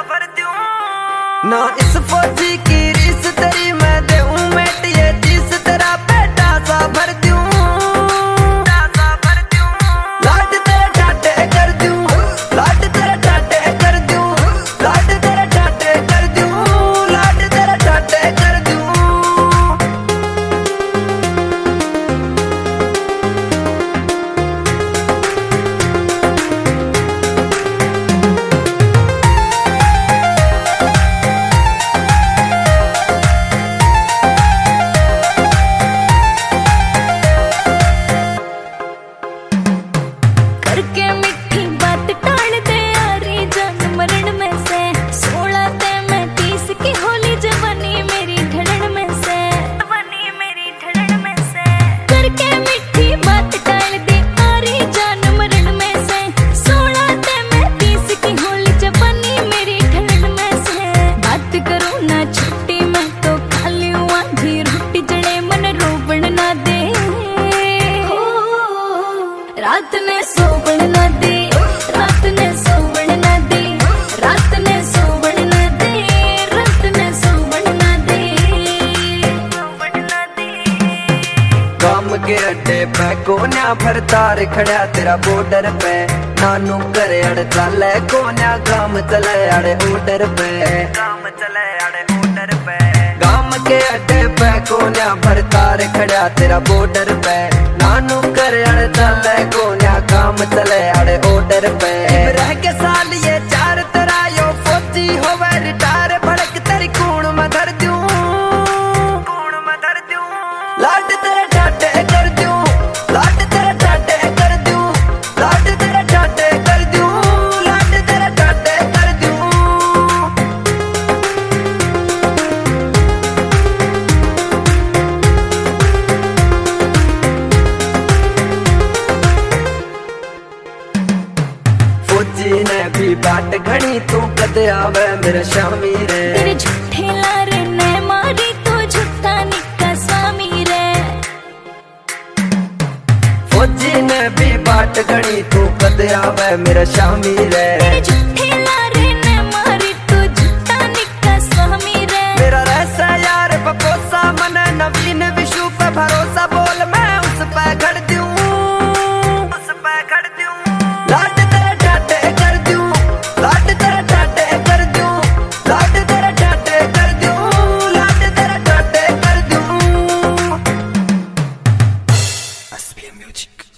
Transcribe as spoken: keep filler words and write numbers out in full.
भर दूं ना इस फौजी की रीस तेरी मैं देऊं मेट ये चीज तेरा बेटा सा भर दूं सा भर दूं लाड तेरे टाटे कर दूं लाड तेरे टाटे कर दूं लाड तेरे टाटे कर दूं लाड तेरे टाटे कर दूं करके मिठी बात टाल दे यारी जान मरण में से सोलह ते मैं तीस की होली जवानी मेरी ढलन में से जवानी मेरी ढलन में से करके मिठी बात टाल दे यारी जान मरण में से सोलह ते मैं तीस की होली जवानी मेरी ढलन में से बात करूं ना छुट्टी मैं तो खाली हुआ जी रोटी जड़े मन रोबण ना दे रात ने सोबण ना दे रात ने सोबण ना दे रात ने सोबण ना दे रात ने सोबण ना दे सोबण ना दे काम के अड्डे पे कोन्या भरतार खड़ा तेरा बॉर्डर पे नानू करे अड़ चले कोन्या काम चले अड़े ऑर्डर पे काम चले अड़े ऑर्डर पे काम के अड्डे पे कोन्या भरतार खड़ा तेरा बॉर्डर पे नानू करे अड़ चले कोन्या काम चले अड़े ऑर्डर पे रह के साल ये चार तेरा यो फौजी होवे रिटायर भड़क तेरी कूण में धर दूं कूण में धर दूं लाड तेरे टाटे कर दूं लाड तेरे टाटे कर दूं लाड तेरे टाटे कर दूं लाड तेरे टाटे कर दूं फौजी ने भी बाट घनी तू कदे आवे मेरे शामी रे तेरे झूठे लारे ने मारी तो झूठा निक्का स्वामी रे फौजी ने भी बाट घनी तू कदे आवे मेरे शामी रे तेरे झूठे लारे ने मारी तो झूठा निक्का स्वामी रे मेरा रहसा यार बकोसा मन नवीन विशु पे भरोसा बोल मैं उस पे खड़ दूं उस पे खड़ दूं लाड तेरे टाटे कर दूं लाड तेरे टाटे कर दूं लाड तेरे टाटे कर दूं लाड तेरे टाटे कर दूं एस पी एम म्यूजिक।